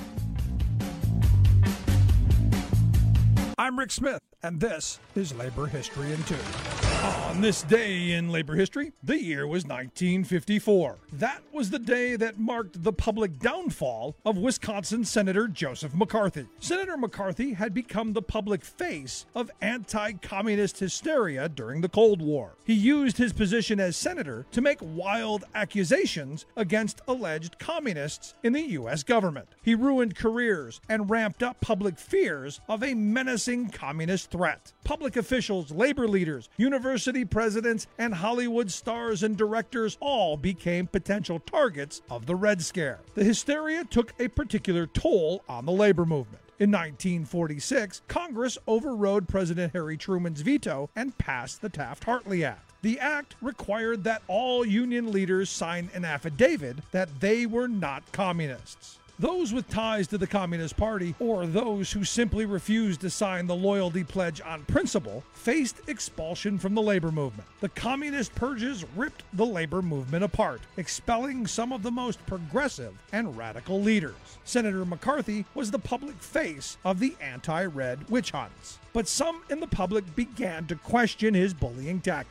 I'm Rick Smith, and this is Labor History in 2. On this day in labor history, the year was 1954. That was the day that marked the public downfall of Wisconsin Senator Joseph McCarthy. Senator McCarthy had become the public face of anti-communist hysteria during the Cold War. He used his position as senator to make wild accusations against alleged communists in the U.S. government. He ruined careers and ramped up public fears of a menacing communist threat. Public officials, labor leaders, university presidents, and Hollywood stars and directors all became potential targets of the Red Scare. The hysteria took a particular toll on the labor movement. In 1946, Congress overrode President Harry Truman's veto and passed the Taft-Hartley Act. The act required that all union leaders sign an affidavit that they were not communists. Those with ties to the Communist Party, or those who simply refused to sign the loyalty pledge on principle, faced expulsion from the labor movement. The communist purges ripped the labor movement apart, expelling some of the most progressive and radical leaders. Senator McCarthy was the public face of the anti-red witch hunts, but some in the public began to question his bullying tactics.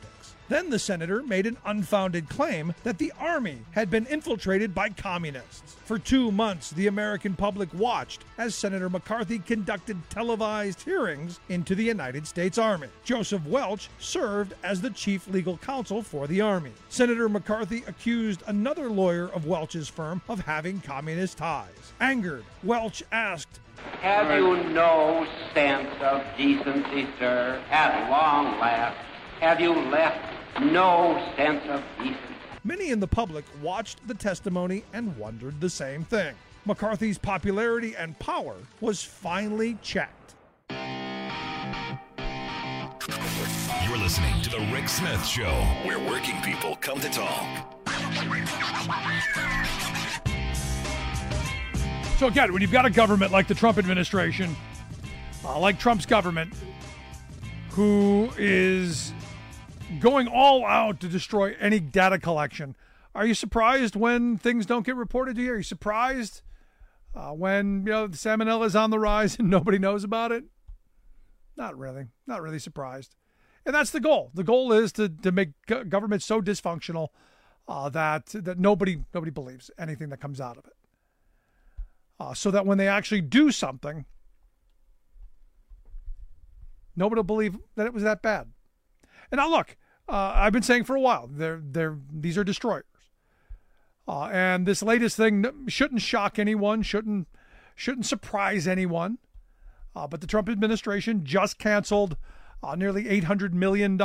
Then the senator made an unfounded claim that the army had been infiltrated by communists. For 2 months, the American public watched as Senator McCarthy conducted televised hearings into the United States Army. Joseph Welch served as the chief legal counsel for the Army. Senator McCarthy accused another lawyer of Welch's firm of having communist ties. Angered, Welch asked, "Have you no sense of decency, sir? At long last, have you left no sense of decency?" Many in the public watched the testimony and wondered the same thing. McCarthy's popularity and power was finally checked. You're listening to The Rick Smith Show, where working people come to talk. So again, when you've got a government like the Trump administration, like Trump's government, who is going all out to destroy any data collection, are you surprised when things don't get reported to you? Are you surprised when the salmonella is on the rise and nobody knows about it? Not really. Not really surprised. And that's the goal. The goal is to make government so dysfunctional that nobody believes anything that comes out of it. So that when they actually do something, nobody will believe that it was that bad. And now look, I've been saying for a while, these are destroyers. And this latest thing shouldn't shock anyone, shouldn't surprise anyone. But the Trump administration just canceled nearly $800 million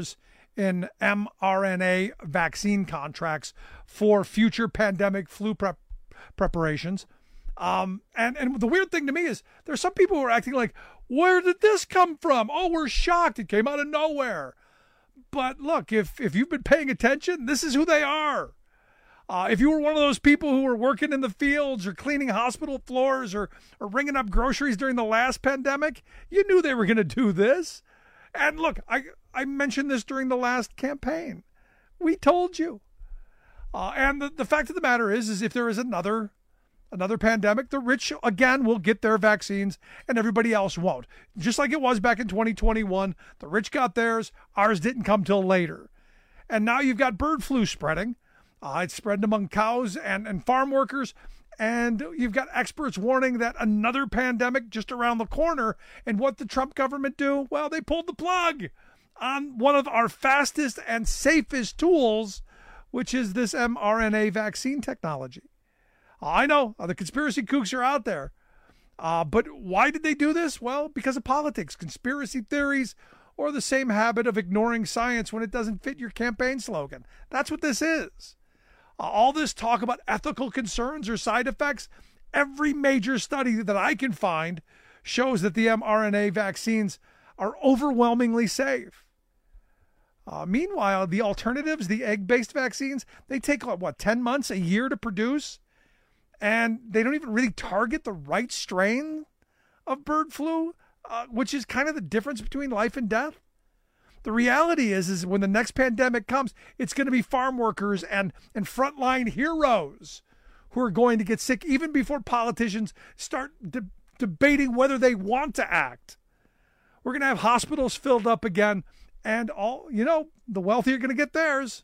in mRNA vaccine contracts for future pandemic flu preparations. And the weird thing to me is there's some people who are acting like, where did this come from? Oh, we're shocked. It came out of nowhere. But look, if you've been paying attention, this is who they are. If you were one of those people who were working in the fields or cleaning hospital floors or ringing up groceries during the last pandemic, you knew they were going to do this. And look, I mentioned this during the last campaign. We told you. And the fact of the matter is if there is another pandemic, the rich, again, will get their vaccines and everybody else won't. Just like it was back in 2021, the rich got theirs, ours didn't come till later. And now you've got bird flu spreading. It's spreading among cows and farm workers. And you've got experts warning that another pandemic just around the corner. And what the Trump government do? Well, they pulled the plug on one of our fastest and safest tools, which is this mRNA vaccine technology. I know the conspiracy kooks are out there. But why did they do this? Well, because of politics, conspiracy theories, or the same habit of ignoring science when it doesn't fit your campaign slogan. That's what this is. All this talk about ethical concerns or side effects, every major study that I can find shows that the mRNA vaccines are overwhelmingly safe. Meanwhile, the alternatives, the egg-based vaccines, they take, 10 months, a year to produce? And they don't even really target the right strain of bird flu, which is kind of the difference between life and death. The reality is when the next pandemic comes, it's going to be farm workers and frontline heroes who are going to get sick even before politicians start debating whether they want to act. We're going to have hospitals filled up again, and the wealthy are going to get theirs.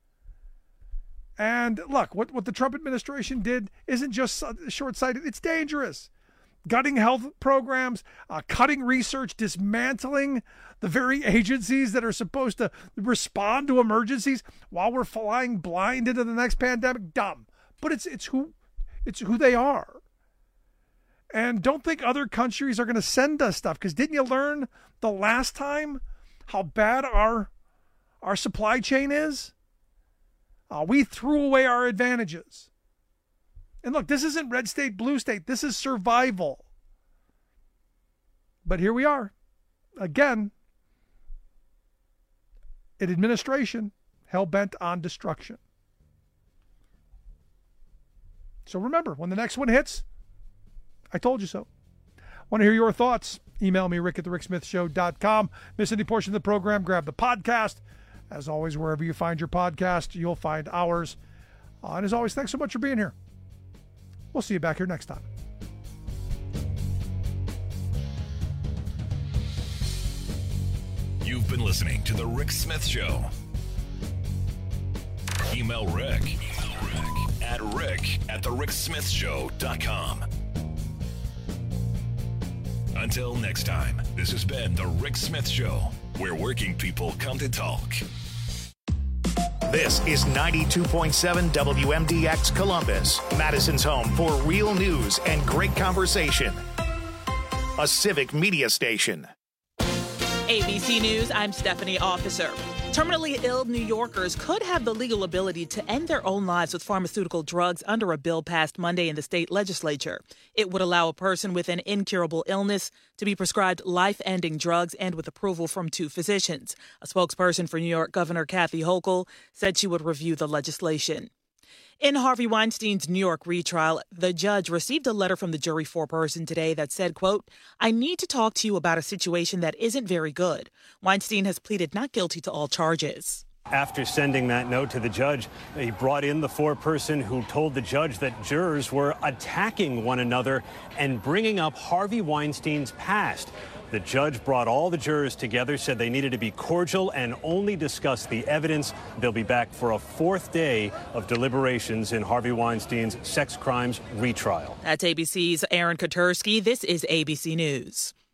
And look, what the Trump administration did isn't just short-sighted, it's dangerous. Gutting health programs, cutting research, dismantling the very agencies that are supposed to respond to emergencies while we're flying blind into the next pandemic. Dumb. But it's who they are. And don't think other countries are going to send us stuff, because didn't you learn the last time how bad our supply chain is? We threw away our advantages. And look, this isn't red state, blue state. This is survival. But here we are, again, an administration hell-bent on destruction. So remember, when the next one hits, I told you so. Want to hear your thoughts? Email me, rick@thericksmithshow.com. Miss any portion of the program, grab the podcast. As always, wherever you find your podcast, you'll find ours. And as always, thanks so much for being here. We'll see you back here next time. You've been listening to The Rick Smith Show. Email Rick at rick@thericksmithshow.com. Until next time, this has been The Rick Smith Show, where working people come to talk. This is 92.7 WMDX Columbus, Madison's home for real news and great conversation. A civic media station. ABC News, I'm Stephanie Officer. Terminally ill New Yorkers could have the legal ability to end their own lives with pharmaceutical drugs under a bill passed Monday in the state legislature. It would allow a person with an incurable illness to be prescribed life-ending drugs and with approval from 2 physicians. A spokesperson for New York Governor Kathy Hochul said she would review the legislation. In Harvey Weinstein's New York retrial, the judge received a letter from the jury foreperson today that said, quote, "I need to talk to you about a situation that isn't very good." Weinstein has pleaded not guilty to all charges. After sending that note to the judge, he brought in the foreperson who told the judge that jurors were attacking one another and bringing up Harvey Weinstein's past. The judge brought all the jurors together, said they needed to be cordial and only discuss the evidence. They'll be back for a 4th day of deliberations in Harvey Weinstein's sex crimes retrial. That's ABC's Aaron Katursky. This is ABC News.